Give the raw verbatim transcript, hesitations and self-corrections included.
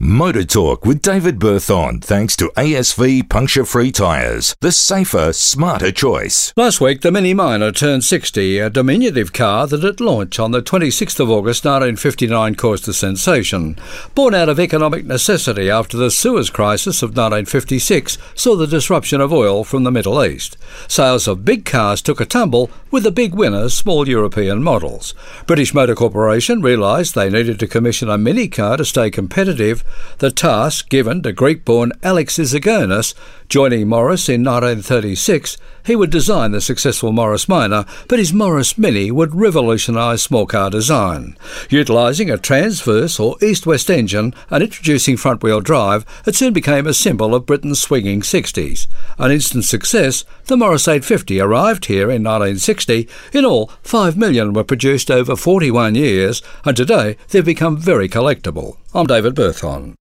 Motor Talk with David Berthon, thanks to A S V puncture-free tyres, the safer, smarter choice. Last week, the Mini Minor turned sixty, a diminutive car that at launch on the twenty-sixth of August nineteen fifty-nine caused a sensation. Born out of economic necessity after the Suez Crisis of nineteen fifty-six saw the disruption of oil from the Middle East. Sales of big cars took a tumble, with the big winners small European models. British Motor Corporation realised they needed to commission a mini car to stay competitive. The task given to Greek-born Alex Izagonis. Joining Morris in nineteen thirty-six, he would design the successful Morris Minor, but his Morris Mini would revolutionise small car design. Utilising a transverse or east-west engine and introducing front-wheel drive, it soon became a symbol of Britain's swinging sixties. An instant success, the Morris eight fifty arrived here in nineteen sixty. In all, five million were produced over forty-one years, and today they've become very collectible. I'm David Berthon.